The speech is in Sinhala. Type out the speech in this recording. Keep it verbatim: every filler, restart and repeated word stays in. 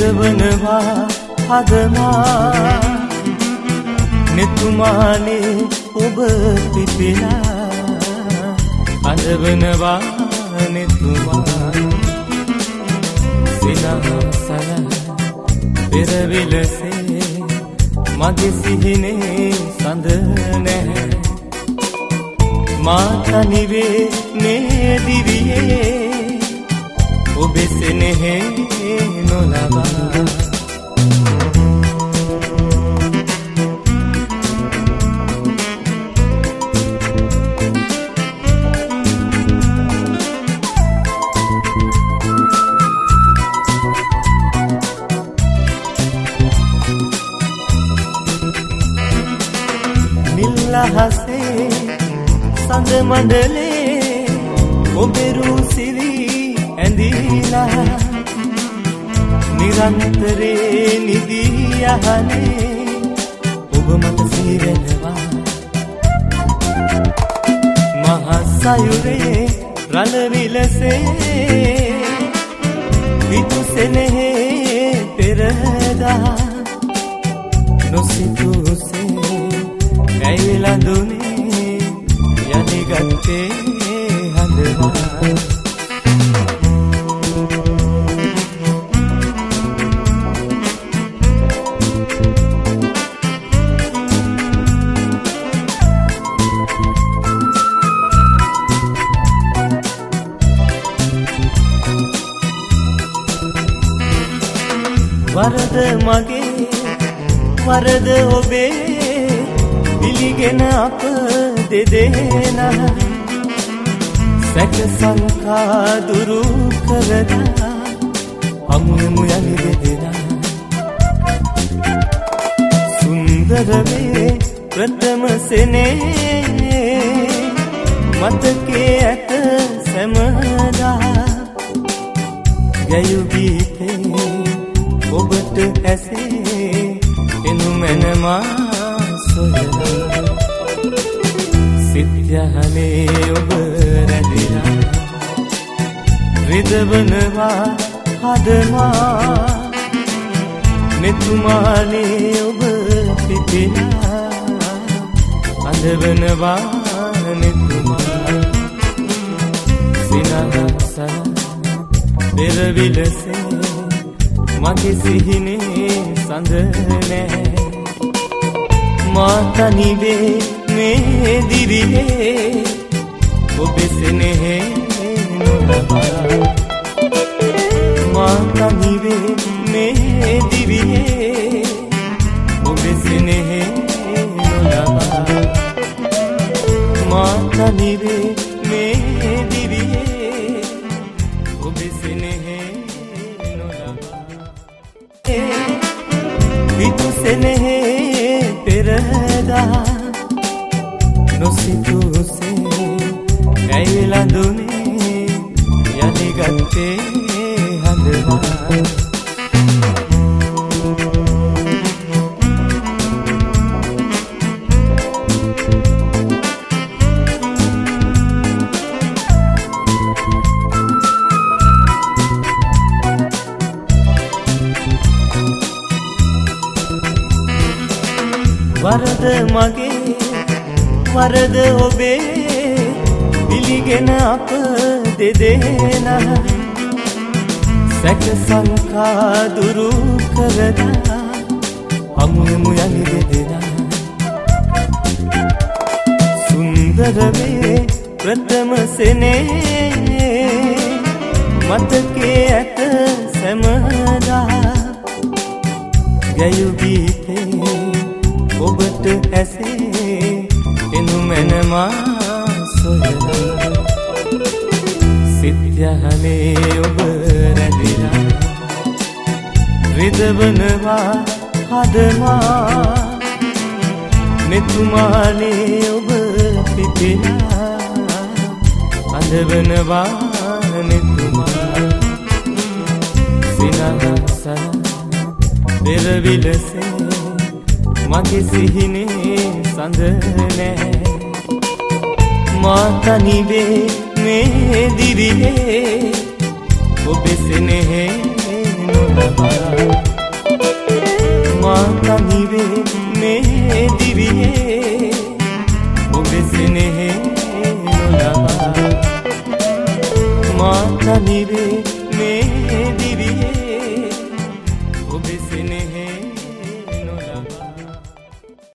රිදවනවා හදමා නෙතුමානේ ඔබ පිපිලා අඳවනවා නෙතුමා සිනහසන පෙරවිලසේ මගේ සිහිනේ සඳ නැහැ මා තනිවේ මේ දිවියේ ඔබේ සෙනෙහේ නොලබා නිල්හසේ සඳ මණ්ඩලේ ඔබේ රූසිරි ඇඳිලා නිරන්තරේ නිදී යහනේ ඔබ මට සිහිවෙනවා මහසයුරේ රළ විලසේ විතුසෙනෙහි පෙරදා නොසිතුසේ ඇයිලා දුනේ යලි ගත්තේ හඳවා වරද මගේ වරද ඔබේ පිළිගෙන අප දෙදෙනා සැක සංකා දුරු කරලා හමුවෙමු යලි දෙදෙනා සුන්දර වේ ප්‍රථම සෙනේ මතකේ ඇත සැමදා ගැයු ගීතේ ඔබට ඇසේ එනුමැනමා සොයලා සිත් යහනේ ඔබ රැඳිලා රිදවනවා හදමා නෙතුමානේ ඔබ පිපිලා අඳවනවා නෙතුමා සිනහසන පෙරවිලසේ මගේ සිහිනේ සඳ නැහැ මා තනිවේ මේ දිවියේ ඔබේ සෙනෙහේ නොලබා මා තනිවේ මේ දිවියේ ඔබේ සෙනෙහේ නොලබා මා තනිවේ මේ දිවියේ ඔබේ සෙනෙහේ විතුසෙනෙහි පෙරදා නොසිතුසේ ඇයිලා දුනේ යලි ගත්තේ හඳවා වරද මගේ වරද ඔබේ පිළිගෙන අප දෙදෙනා සැක සංකා දුරු කරලා හමුවෙමු යලි දෙදෙනා සුන්දර වේ ප්‍රථම සෙනේ මතකේ ඇත සැමදා ගැයු ගීතේ ඔබට ඇසේ එනුමැනමා සොයලා සිත් යහනේ ඔබ රැඳිලා රිදවනවා හදමා නෙතුමානේ ඔබ පිපිලා අඳවනවා නෙතුමා සිනහසන පෙරවිලසේ මගේ සිහිනේ සඳ නැහැ මා තනිවේ මේ දිවියේ ඔබේ සෙනෙහේ නොලබා මා තනිවේ මේ දිවියේ ඔබේ සෙනෙහේ නොලබා මා තනිවේ